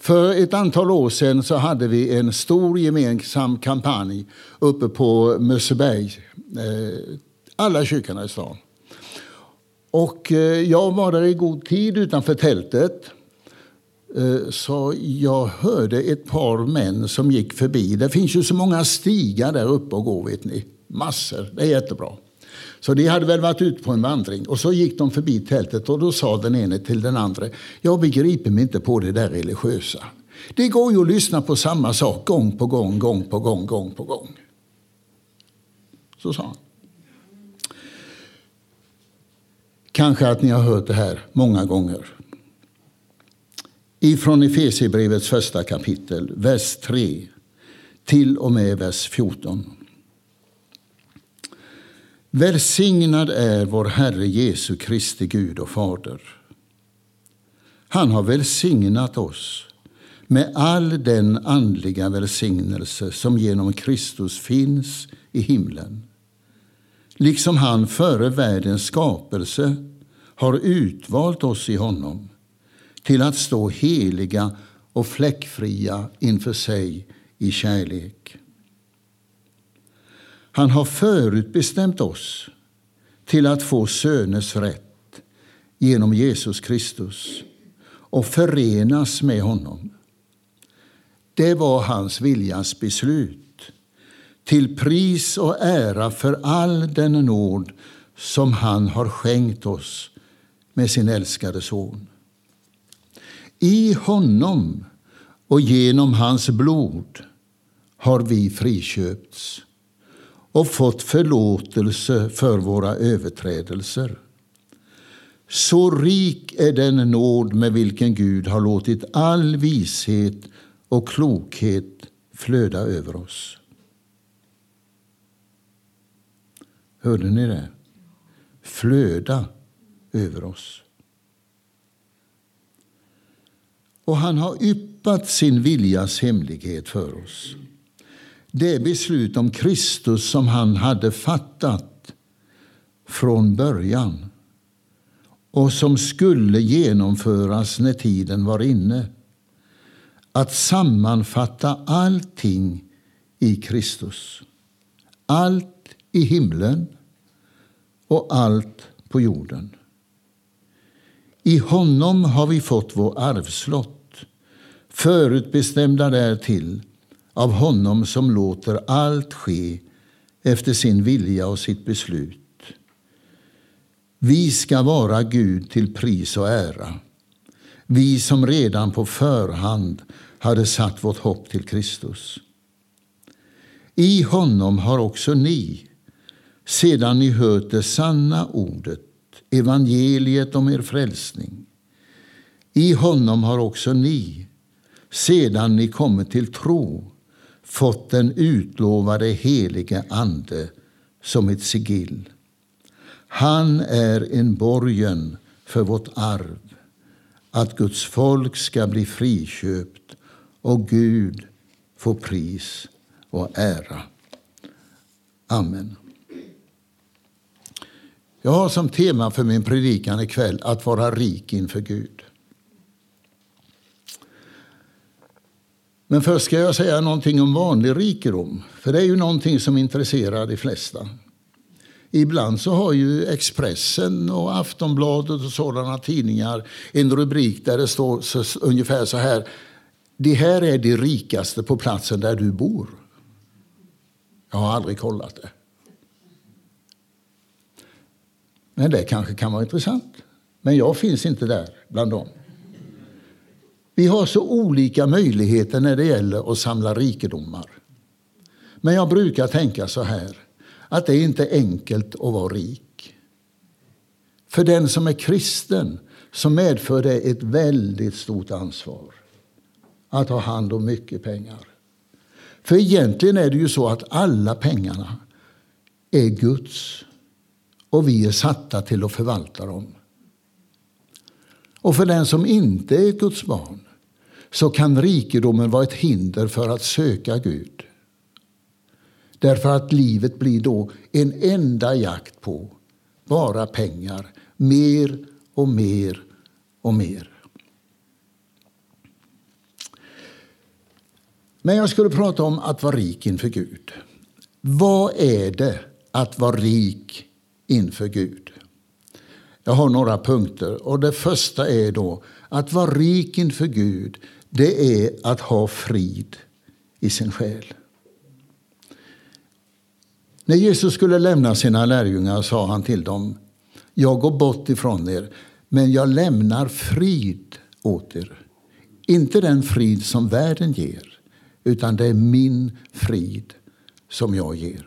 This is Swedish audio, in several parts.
För ett antal år sedan så hade vi en stor gemensam kampanj uppe på Mösseberg, alla kyrkorna i stan. Och jag var där i god tid utanför tältet. Så jag hörde ett par män som gick förbi. Det finns ju så många stigar där uppe och gå, vet ni. Massor, det är jättebra. Så de hade väl varit ute på en vandring. Och så gick de förbi tältet och då sa den ene till den andra: jag begriper mig inte på det där religiösa. Det går ju att lyssna på samma sak gång på gång, gång på gång, gång på gång. Så sa han. Kanske att ni har hört det här många gånger. Ifrån Efesierbrevets första kapitel, vers 3 till och med vers 14. Välsignad är vår Herre Jesu Kristi Gud och Fader. Han har välsignat oss med all den andliga välsignelse som genom Kristus finns i himlen. Liksom han före världens skapelse har utvalt oss i honom till att stå heliga och fläckfria inför sig i kärlek. Han har förutbestämt oss till att få söners rätt genom Jesus Kristus och förenas med honom. Det var hans viljas beslut, till pris och ära för all den nåd som han har skänkt oss med sin älskade son. I honom och genom hans blod har vi friköpts och fått förlåtelse för våra överträdelser. Så rik är den nåd med vilken Gud har låtit all vishet och klokhet flöda över oss. Hörde ni det? Flöda över oss. Och han har yppat sin viljas hemlighet för oss. Det beslut om Kristus som han hade fattat från början och som skulle genomföras när tiden var inne. Att sammanfatta allting i Kristus. Allt i himlen och allt på jorden. I honom har vi fått vår arvslott, förutbestämda därtill av honom som låter allt ske efter sin vilja och sitt beslut. Vi ska vara Gud till pris och ära. Vi som redan på förhand hade satt vårt hopp till Kristus. I honom har också ni, sedan ni hört det sanna ordet, evangeliet om er frälsning. I honom har också ni, sedan ni kommit till tro, fått den utlovade helige ande som ett sigill. Han är en borgen för vårt arv, att Guds folk ska bli friköpt och Gud få pris och ära. Amen. Jag har som tema för min predikan ikväll att vara rik inför Gud. Men först ska jag säga någonting om vanlig rikedom. För det är ju någonting som intresserar de flesta. Ibland så har ju Expressen och Aftonbladet och sådana tidningar en rubrik där det står ungefär så här: det här är de rikaste på platsen där du bor. Jag har aldrig kollat det. Men det kanske kan vara intressant. Men jag finns inte där bland dem. Vi har så olika möjligheter när det gäller att samla rikedomar. Men jag brukar tänka så här, att det är inte enkelt att vara rik. För den som är kristen så medför det ett väldigt stort ansvar att ha hand om mycket pengar. För egentligen är det ju så att alla pengarna är Guds och vi är satta till att förvalta dem. Och för den som inte är Guds barn så kan rikedomen vara ett hinder för att söka Gud. Därför att livet blir då en enda jakt på bara pengar, mer och mer och mer. Men jag skulle prata om att vara rik inför Gud. Vad är det att vara rik inför Gud? Jag har några punkter. Och det första är då att vara rik inför Gud, det är att ha frid i sin själ. När Jesus skulle lämna sina lärjungar sa han till dem: jag går bort ifrån er, men jag lämnar frid åt er. Inte den frid som världen ger, utan det är min frid som jag ger.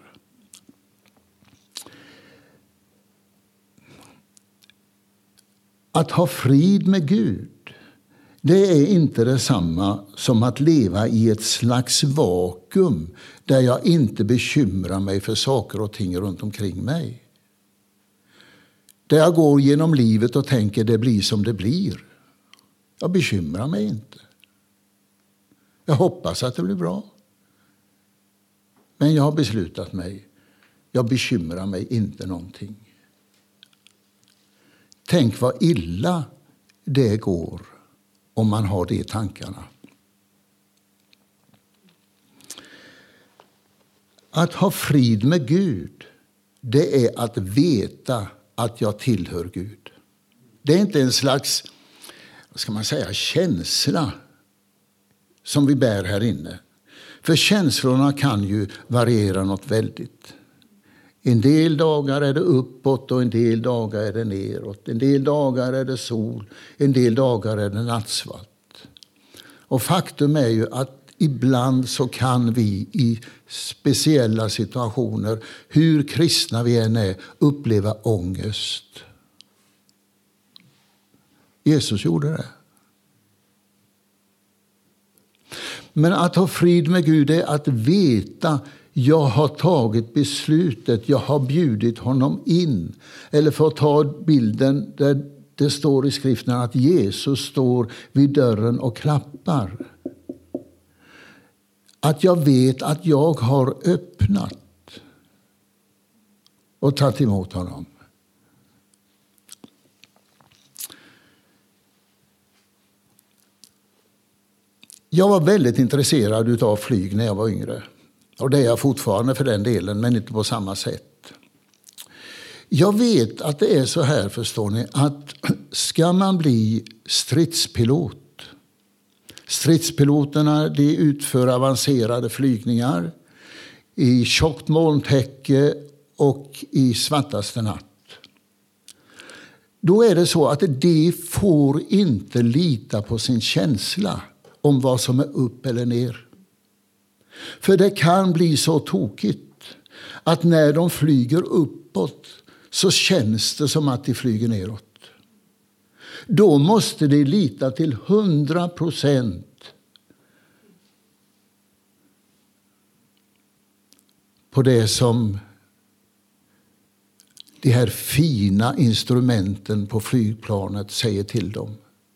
Att ha frid med Gud, det är inte detsamma som att leva i ett slags vakuum där jag inte bekymrar mig för saker och ting runt omkring mig. Där jag går genom livet och tänker det blir som det blir. Jag bekymrar mig inte. Jag hoppas att det blir bra. Men jag har beslutat mig. Jag bekymrar mig inte någonting. Tänk vad illa det går om man har de tankarna. Att ha frid med Gud, det är att veta att jag tillhör Gud. Det är inte en slags, vad ska man säga, känsla som vi bär här inne. För känslorna kan ju variera något väldigt. En del dagar är det uppåt och en del dagar är det neråt. En del dagar är det sol, en del dagar är det nattsvart. Och faktum är ju att ibland så kan vi i speciella situationer, hur kristna vi än är, uppleva ångest. Jesus gjorde det. Men att ha frid med Gud är att veta: jag har tagit beslutet, jag har bjudit honom in. Eller för att ta bilden där det står i skriften att Jesus står vid dörren och klappar. Att jag vet att jag har öppnat och tagit emot honom. Jag var väldigt intresserad av flyg när jag var yngre. Och det är jag fortfarande för den delen, men inte på samma sätt. Jag vet att det är så här, förstår ni, att ska man bli stridspilot. Stridspiloterna, de utför avancerade flygningar i tjockt molntäcke och i svartaste natt. Då är det så att de får inte lita på sin känsla om vad som är upp eller ner. För det kan bli så tokigt att när de flyger uppåt så känns det som att de flyger neråt. Då måste de lita till 100% på det som de här fina instrumenten på flygplanet säger till dem.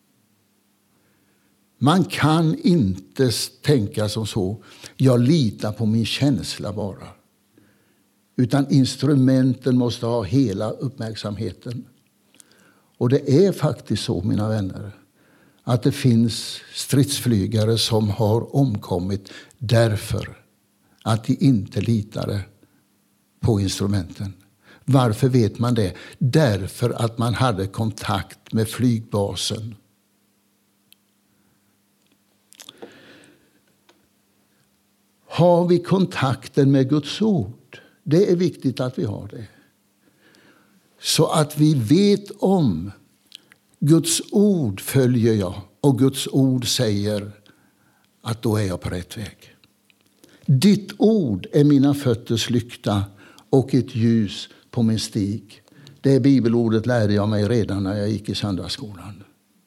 Man kan inte tänka som så: jag litar på min känsla bara. Utan instrumenten måste ha hela uppmärksamheten. Och det är faktiskt så, mina vänner, att det finns stridsflygare som har omkommit därför att de inte litade på instrumenten. Varför vet man det? Därför att man hade kontakt med flygbasen. Har vi kontakten med Guds ord? Det är viktigt att vi har det. Så att vi vet om Guds ord följer jag och Guds ord säger att då är jag på rätt väg. Ditt ord är mina fötters lykta och ett ljus på min stig. Det bibelordet lärde jag mig redan när jag gick i söndagsskolan.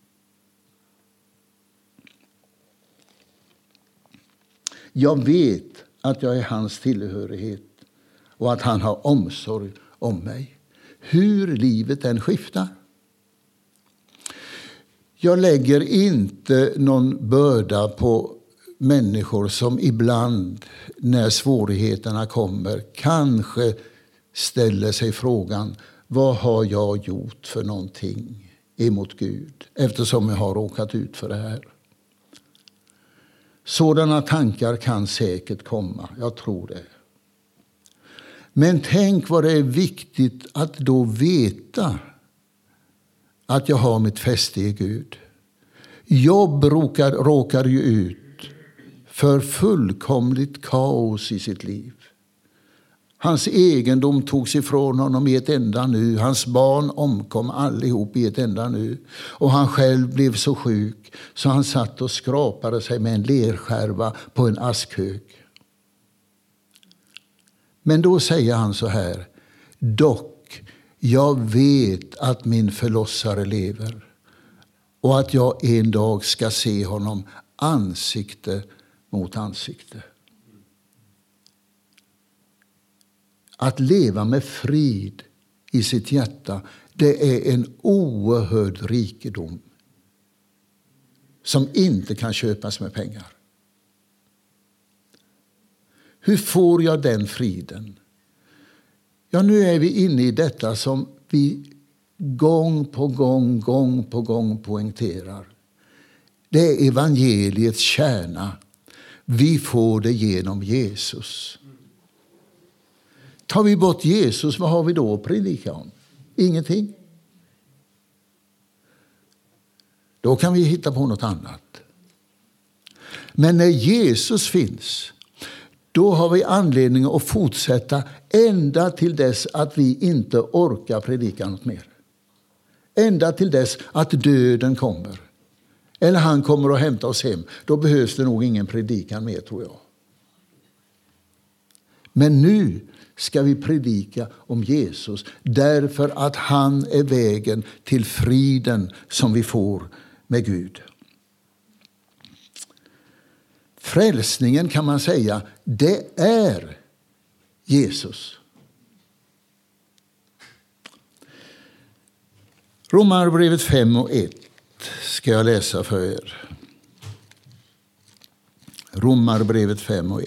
Jag vet att jag är hans tillhörighet och att han har omsorg om mig. Hur livet än skiftar. Jag lägger inte någon börda på människor som ibland när svårigheterna kommer kanske ställer sig frågan: vad har jag gjort för någonting emot Gud eftersom jag har råkat ut för det här? Sådana tankar kan säkert komma, jag tror det. Men tänk vad det är viktigt att då veta att jag har mitt fäste i Gud. Jobb råkar ju ut för fullkomligt kaos i sitt liv. Hans egendom togs ifrån honom i ett enda nu. Hans barn omkom allihop i ett enda nu. Och han själv blev så sjuk så han satt och skrapade sig med en lerskärva på en askhög. Men då säger han så här: dock, jag vet att min förlossare lever och att jag en dag ska se honom ansikte mot ansikte. Att leva med frid i sitt hjärta, det är en oerhörd rikedom som inte kan köpas med pengar. Hur får jag den friden? Ja, nu är vi inne i detta som vi gång på gång poängterar. Det är evangeliets kärna. Vi får det genom Jesus. Tar vi bort Jesus, vad har vi då att predika om? Ingenting. Då kan vi hitta på något annat. Men när Jesus finns, då har vi anledning att fortsätta ända till dess att vi inte orkar predika något mer. Ända till dess att döden kommer. Eller han kommer att hämta oss hem. Då behövs det nog ingen predikan mer, tror jag. Men nu ska vi predika om Jesus därför att han är vägen till friden som vi får med Gud. Frälsningen, kan man säga, det är Jesus. Romarbrevet 5:1 ska jag läsa för er. Romarbrevet 5:1.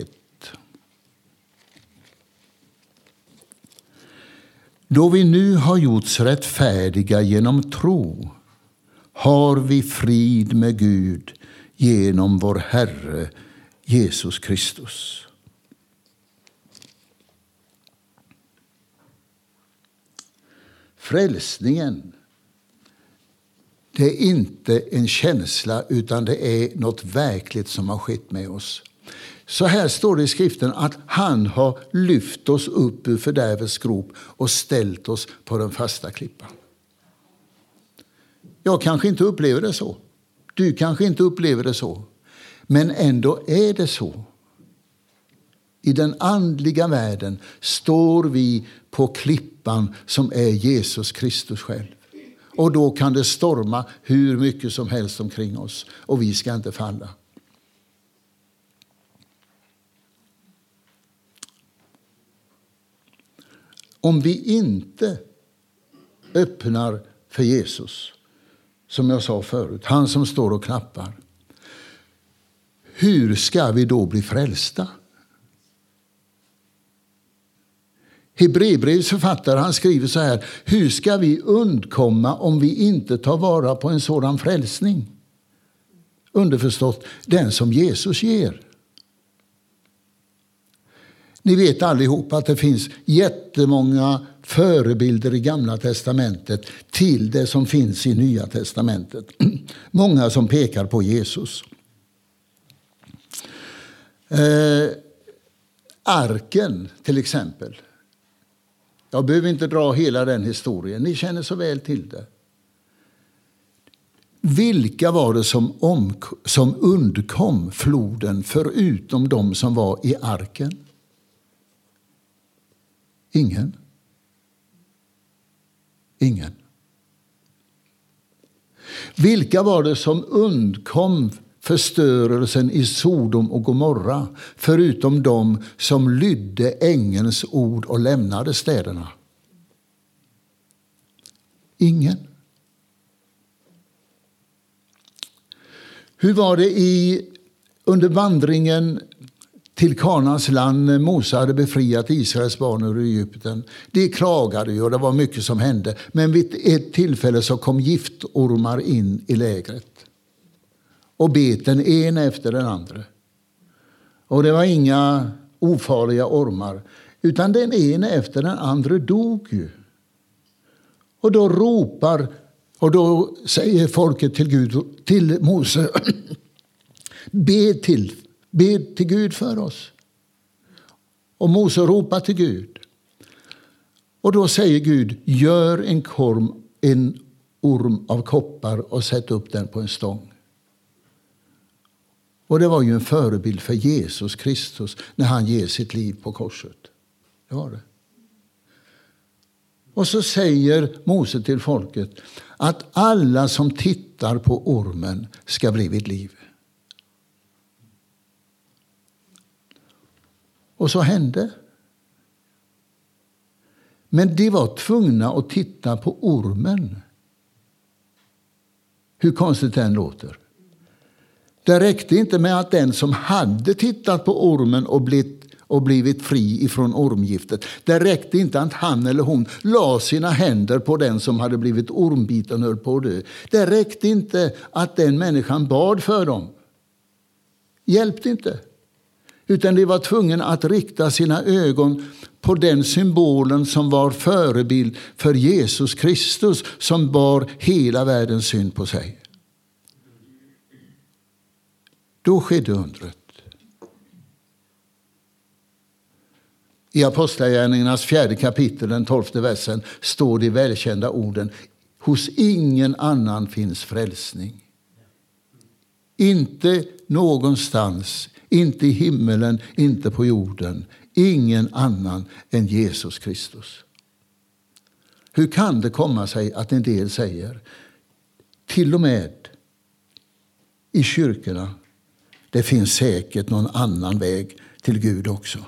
Då vi nu har gjorts rättfärdiga genom tro har vi frid med Gud genom vår Herre Jesus Kristus. Frälsningen, det är inte en känsla utan det är något verkligt som har skett med oss. Så här står det i skriften att han har lyft oss upp ur fördärvets grop och ställt oss på den fasta klippan. Jag kanske inte upplever det så. Du kanske inte upplever det så. Men ändå är det så. I den andliga världen står vi på klippan som är Jesus Kristus själv. Och då kan det storma hur mycket som helst omkring oss. Och vi ska inte falla. Om vi inte öppnar för Jesus, som jag sa förut, han som står och klappar, hur ska vi då bli frälsta? Hebreerbrevets författare, han skriver så här: hur ska vi undkomma om vi inte tar vara på en sådan frälsning? Underförstått, den som Jesus ger. Ni vet allihop att det finns jättemånga förebilder i Gamla testamentet till det som finns i Nya testamentet. Många som pekar på Jesus. Arken till exempel. Jag behöver inte dra hela den historien. Ni känner så väl till det. Vilka var det som undkom floden förutom de som var i arken? Ingen. Vilka var det som undkom förstörelsen i Sodom och Gomorra förutom de som lydde ängelns ord och lämnade städerna? Ingen. Hur var det under vandringen till Kanans land när Mose hade befriat Israels barn ur Egypten? De klagade ju och det var mycket som hände. Men vid ett tillfälle så kom giftormar in i lägret och bet den ena efter den andra. Och det var inga ofarliga ormar. Utan den ena efter den andra dog ju. Och då ropar, och då säger folket till Gud, till Mose, be till Gud för oss. Och Mose ropar till Gud. Och då säger Gud, gör en orm av koppar och sätt upp den på en stång. Och det var ju en förebild för Jesus Kristus när han ger sitt liv på korset. Det var det. Och så säger Mose till folket att alla som tittar på ormen ska bli vid liv. Och så hände. Men de var tvungna att titta på ormen. Hur konstigt den låter. Det räckte inte med att den som hade tittat på ormen och blivit fri ifrån ormgiftet. Det räckte inte att han eller hon la sina händer på den som hade blivit ormbiten och höll på att dö. Det räckte inte att den människan bad för dem. Hjälpte inte. Utan de var tvungna att rikta sina ögon på den symbolen som var förebild för Jesus Kristus som bar hela världens synd på sig. Då skedde undret. I Apostlagärningarnas 4 kapitel, den 12:e versen, står de välkända orden: hos ingen annan finns frälsning. Inte någonstans, inte i himmelen, inte på jorden. Ingen annan än Jesus Kristus. Hur kan det komma sig att en del säger, till och med i kyrkorna, det finns säkert någon annan väg till Gud också?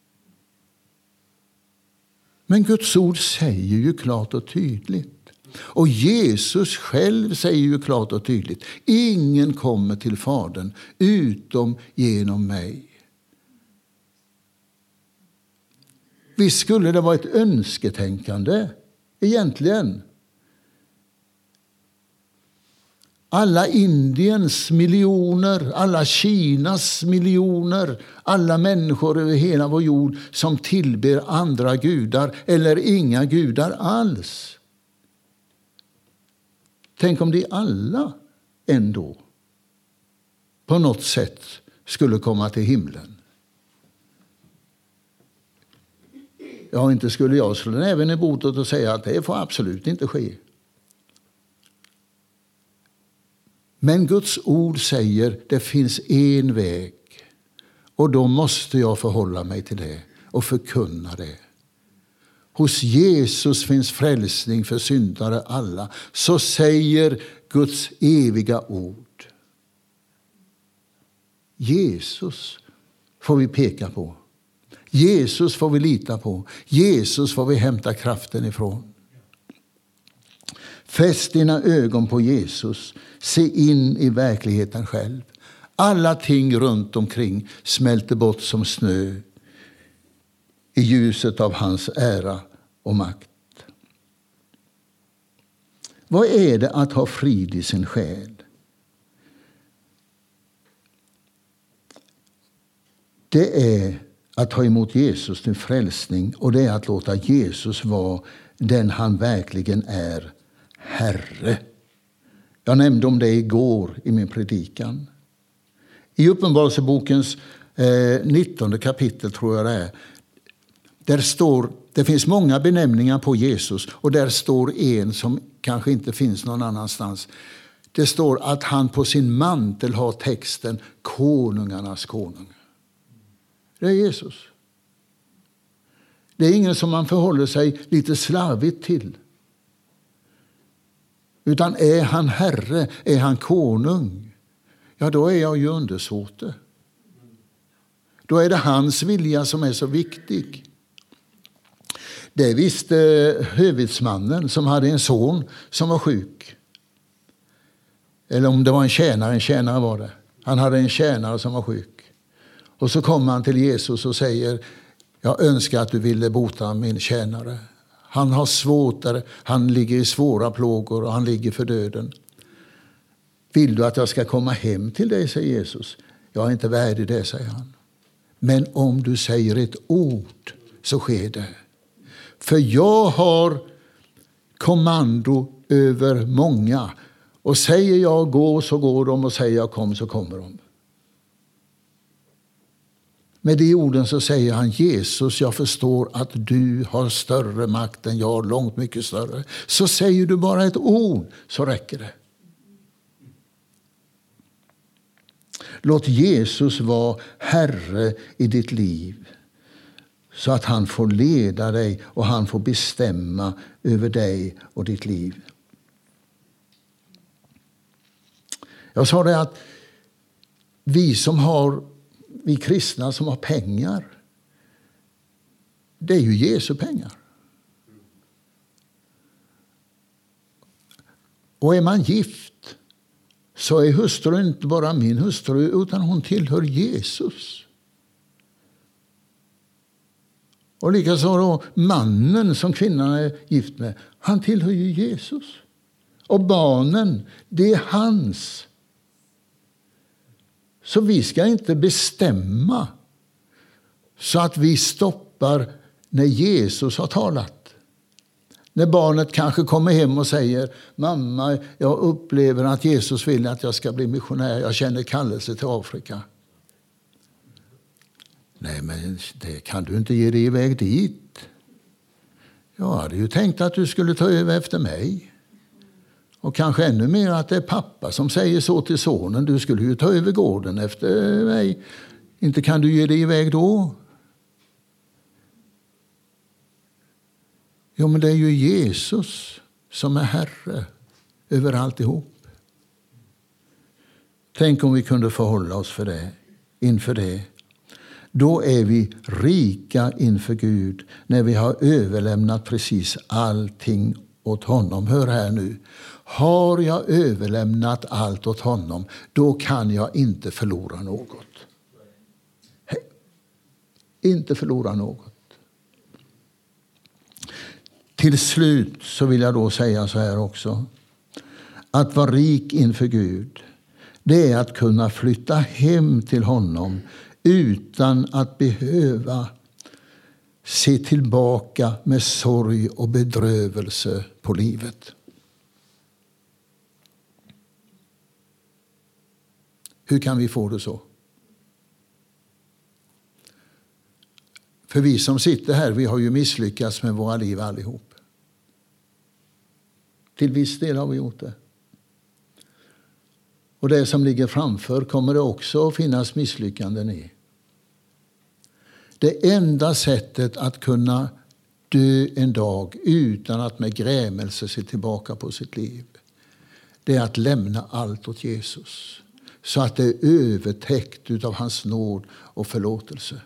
Men Guds ord säger ju klart och tydligt. Och Jesus själv säger ju klart och tydligt: ingen kommer till Fadern utom genom mig. Visst skulle det vara ett önsketänkande egentligen. Alla Indiens miljoner, alla Kinas miljoner, alla människor över hela vår jord som tillber andra gudar eller inga gudar alls. Tänk om de alla ändå på något sätt skulle komma till himlen. Ja, inte skulle jag slå näven i bordet och säga att det får absolut inte ske. Men Guds ord säger det finns en väg. Och då måste jag förhålla mig till det och förkunna det. Hos Jesus finns frälsning för syndare alla. Så säger Guds eviga ord. Jesus får vi peka på. Jesus får vi lita på. Jesus får vi hämta kraften ifrån. Fäst dina ögon på Jesus. Se in i verkligheten själv. Alla ting runt omkring smälter bort som snö i ljuset av hans ära och makt. Vad är det att ha frid i sin själ? Det är att ta emot Jesus till frälsning, och det är att låta Jesus vara den han verkligen är, Herre. Jag nämnde om det igår i min predikan. I Uppenbarelsebokens 19 kapitel tror jag det är. Där står, det finns många benämningar på Jesus, och där står en som kanske inte finns någon annanstans. Det står att han på sin mantel har texten konungarnas konung. Det är Jesus. Det är ingen som man förhåller sig lite slarvigt till. Utan är han herre, är han konung, ja då är jag ju undersåte. Då är det hans vilja som är så viktig. Det visste hövitsmannen som hade en son som var sjuk. Eller om det var en tjänare var det. Han hade en tjänare som var sjuk. Och så kommer han till Jesus och säger: jag önskar att du ville bota min tjänare. Han har svårt där, han ligger i svåra plågor och han ligger för döden. Vill du att jag ska komma hem till dig, säger Jesus. Jag är inte värdig det, säger han. Men om du säger ett ord så sker det. För jag har kommando över många. Och säger jag gå så går de, och säger jag kom så kommer de. Med de orden så säger han: Jesus, jag förstår att du har större makt än jag, långt mycket större. Så säger du bara ett ord så räcker det. Låt Jesus vara Herre i ditt liv, så att han får leda dig och han får bestämma över dig och ditt liv. Jag sa det att vi kristna som har pengar, det är ju Jesu pengar. Och är man gift så är hustrun inte bara min hustru, utan hon tillhör Jesus. Och likaså då mannen som kvinnan är gift med, han tillhör ju Jesus. Och barnen, det är hans. Så vi ska inte bestämma så att vi stoppar när Jesus har talat. När barnet kanske kommer hem och säger: mamma, jag upplever att Jesus vill att jag ska bli missionär. Jag känner kallelse till Afrika. Nej, men det kan du inte ge dig iväg dit. Jag hade ju tänkt att du skulle ta över efter mig. Och kanske ännu mer att det är pappa som säger så till sonen: du skulle ju ta över gården efter mig. Inte kan du ge dig iväg då. Jo, men det är ju Jesus som är Herre över alltihop. Tänk om vi kunde förhålla oss inför det. Då är vi rika inför Gud när vi har överlämnat precis allting åt honom. Hör här nu. Har jag överlämnat allt åt honom, då kan jag inte förlora något. Inte förlora något. Till slut så vill jag då säga så här också. Att vara rik inför Gud, det är att kunna flytta hem till honom utan att behöva se tillbaka med sorg och bedrövelse på livet. Hur kan vi få det så? För vi som sitter här, vi har ju misslyckats med våra liv allihop. Till viss del har vi gjort det. Och det som ligger framför kommer det också att finnas misslyckanden i. Det enda sättet att kunna dö en dag utan att med grämelse se tillbaka på sitt liv, det är att lämna allt åt Jesus. Så att det är övertäckt av hans nåd och förlåtelse.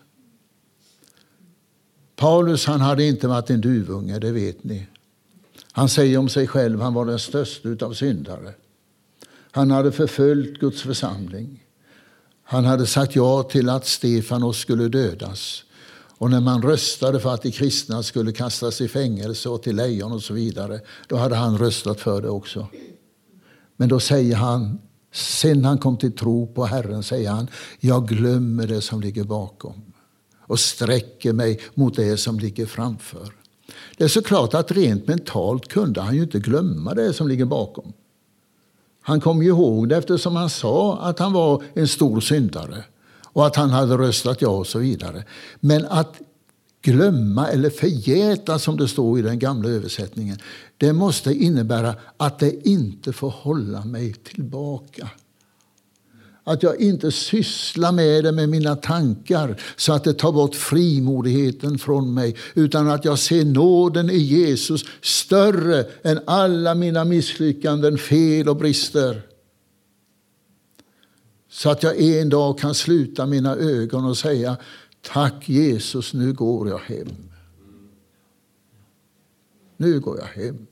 Paulus, han hade inte varit en duvunge, det vet ni. Han säger om sig själv, han var den största utav syndare. Han hade förföljt Guds församling. Han hade sagt ja till att Stefanos skulle dödas. Och när man röstade för att de kristna skulle kastas i fängelse och till lejon och så vidare, då hade han röstat för det också. Men då säger han, sen han kom till tro på Herren, säger han: jag glömmer det som ligger bakom och sträcker mig mot det som ligger framför. Det är så klart att rent mentalt kunde han ju inte glömma det som ligger bakom. Han kom ju ihåg det eftersom han sa att han var en stor syndare och att han hade röstat ja och så vidare. Men att glömma eller förgäta, som det står i den gamla översättningen, det måste innebära att det inte får hålla mig tillbaka. Att jag inte sysslar med det med mina tankar så att det tar bort frimodigheten från mig, utan att jag ser nåden i Jesus större än alla mina misslyckanden, fel och brister. Så att jag en dag kan sluta mina ögon och säga: tack Jesus, nu går jag hem. Nu går jag hem.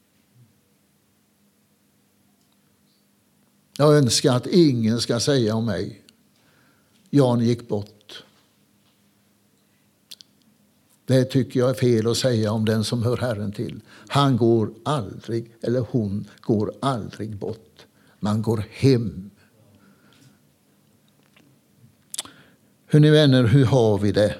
Jag önskar att ingen ska säga om mig: Jan gick bort. Det tycker jag är fel att säga om den som hör Herren till. Han går aldrig, eller hon går aldrig bort. Man går hem. Hörrni vänner, hur har vi det?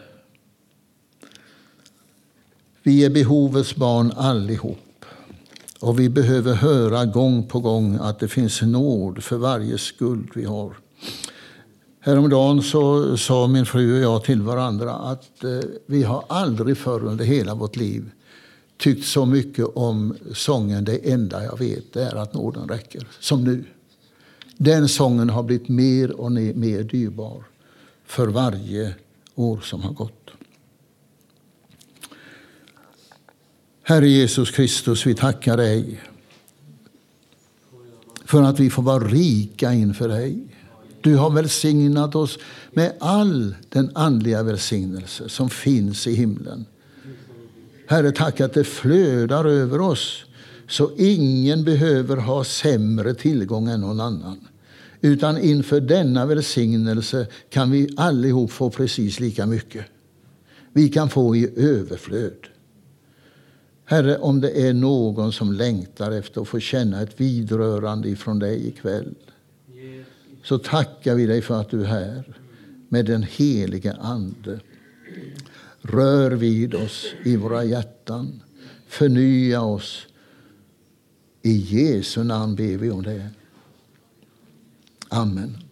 Vi är behovets barn allihop. Och vi behöver höra gång på gång att det finns nåd för varje skuld vi har. Häromdagen så sa min fru och jag till varandra att vi har aldrig förr under hela vårt liv tyckt så mycket om sången "Det enda jag vet är att nåden räcker" som nu. Den sången har blivit mer och mer dyrbar för varje år som har gått. Herre Jesus Kristus, vi tackar dig för att vi får vara rika inför dig. Du har välsignat oss med all den andliga välsignelse som finns i himlen. Herre, tack att det flödar över oss så ingen behöver ha sämre tillgång än någon annan. Utan inför denna välsignelse kan vi allihop få precis lika mycket. Vi kan få i överflöd. Herre, om det är någon som längtar efter att få känna ett vidrörande ifrån dig ikväll, så tackar vi dig för att du är här med den helige Ande. Rör vid oss i våra hjärtan. Förnya oss. I Jesu namn ber vi om det. Amen.